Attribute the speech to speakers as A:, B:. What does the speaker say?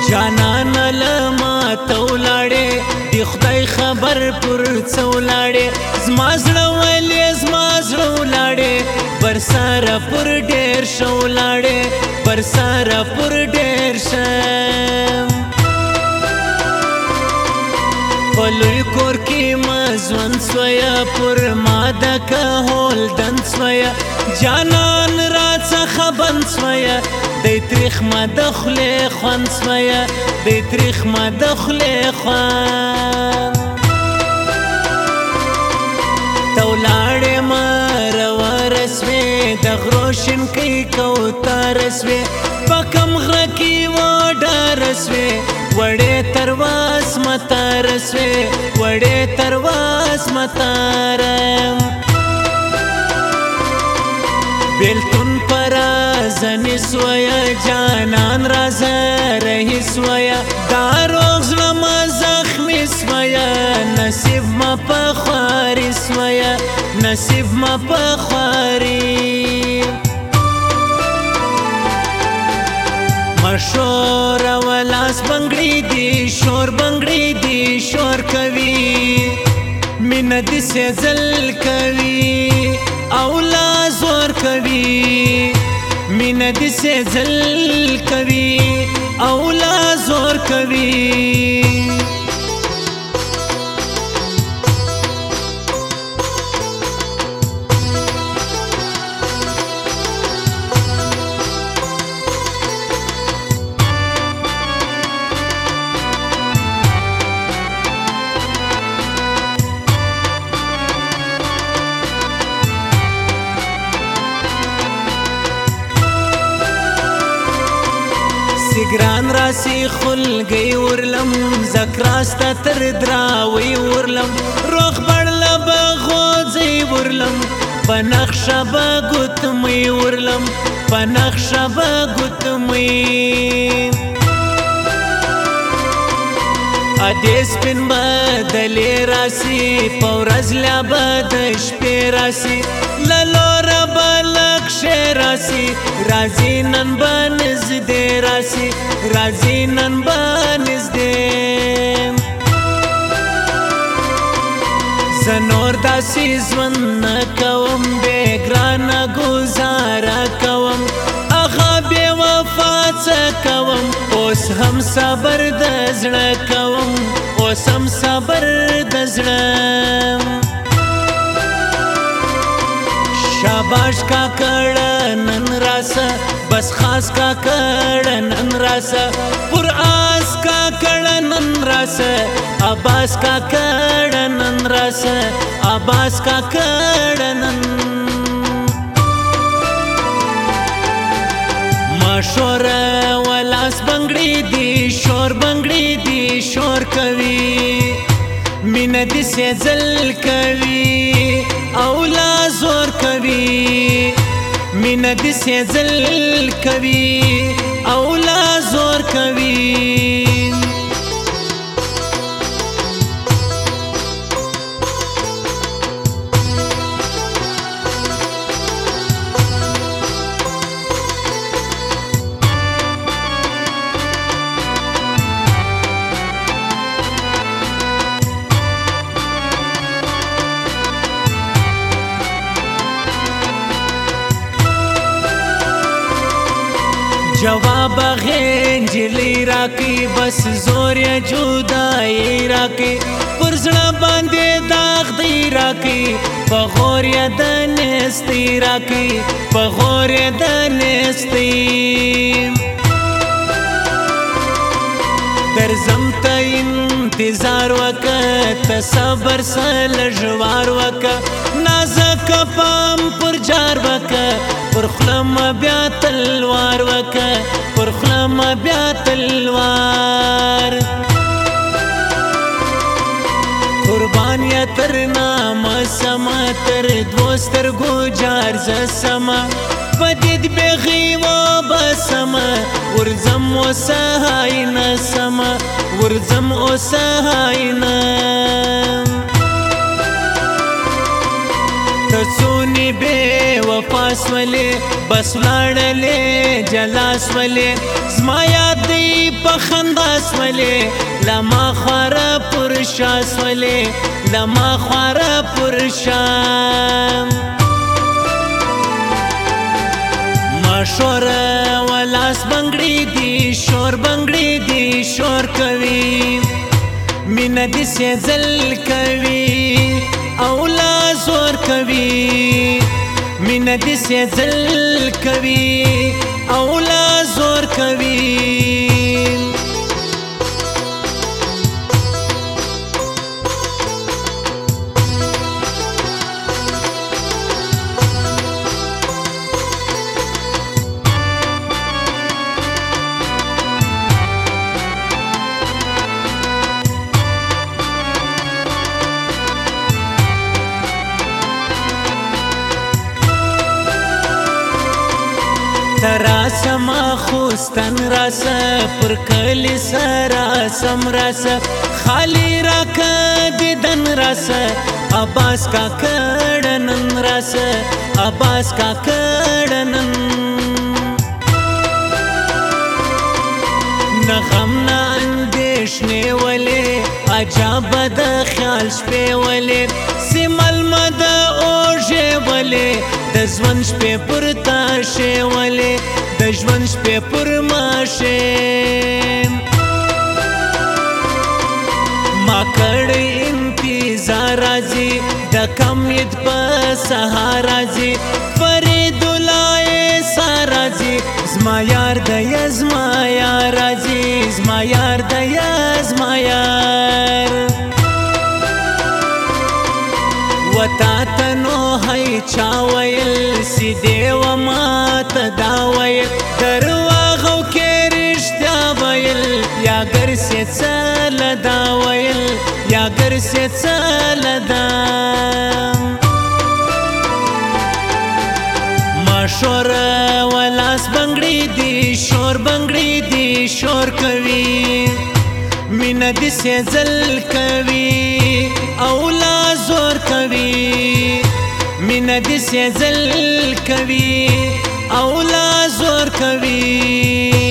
A: جانان لما تولاړې دی خدای خبر پر څولاړې زما زړه ولې زما زړه ولاړې برساره پر ډېر شولاړې برساره پر ډېر شم پلوی کور کې مزون سویا پر ماده که هول دن سویا جانان را څخه بند سویا دی تریخ ما دخله خوان سویا دی تریخ ما دخله خوان تولاړې ما روارسوې د غروشن کې کوتارسوې په کم غره کې وډارسوې وړې ترواس متارسوې وړې ترواس متارم بیلتون پرا زنی سویا جانان رازا رہی سویا داروغ زلم زخمی سویا نصیب ما پخواری سویا نصیب ما پخواری مشور ولاس بنگڑی دی شور بنگڑی دی شور کوي مینه دې سزل کوي اولا زور کوي مینه دې سزل کوي اولا زور کوي ګران راسی خلګي ورلم زکراستا تر دراوي ورلم روخ بړل بغوځي ورلم پنخشه بغوتمي ورلم پنخشه بغوتمي ادیس پن بدلی راسی پورز لبد شپی راسی للور بلکش راسی رازی نن بانز دے راسی رازی نن بانز دے زنور داسی زون کوم بے گرانا گزارا کوم اغا بے وفات کوم اوس هم صبر د زړه کوم اوس هم صبر د زړه شاباش کا کړه نن راسه بس خاص کا کړه نن راسه پر آس کا کړه نن راسه عباس کا کړه نن راسه عباس کا کړه نن مشور ولاس بنگړي دی شور بنگړي دی شور کوي مینه دې سزل کوي اولا زور کوي مینه دې سزل کوي اولا زور کوي جواب غنجلی راکی بس زور جدائی راکی پر زړه باندې داغ دی راکی بغور دنستی راکی بغور دنستی درزم تا انتظار وکا تصبر سلجوار وکا نازک پام پر جار وکا پر خلم بیا تلوار وکا پر خلم بیا تلوار قربان یا تر نام سما تر دوستر گوجار زسما بدید بغی و بسما ورزم و سهاینا سما ورزم و سهاینا تسونی بے وفاس ولی بس لاړلې جلاس ولی زما یاد دی په خندا سولې لما خواره پر شا سولې لما خواره پر شا مشور ولاس بنگړي دي شور بنگړي دي شور کوي مینه دې سېزل کوي او لا زور کوي مینه دې سېزل کوي او لا زور کوي تراسه ما خوستن راسه پر کلی سرا سم راسه خالی راکه دیدن راسه عباس کا کڑنن راسه عباس کا کڑنن نغم نا اندیشنی ولی عجاب دا خیال شپی ولی سیمل مدا اوژی ولی د ژوند شپې پر تاشه ولې د ژوند شپې پر ماشه ما کړی انتظار راځي د کمید په سهار راځي فرید الله سارازي زما یار د یزما یار راځي زما یار د یزما یار وتا تنو هی چا ویل سی دیو مات دا ویل درواغو کې رښتیا ویل یا ګر سي څل دا ویل یا ګر سي څل دا مشور ولاس بنگړي دي شور بنگړي دي شور کوي مینه دې سېزل کوي او لا زور کوي مینه دې سېزل کوي او لا زور کوي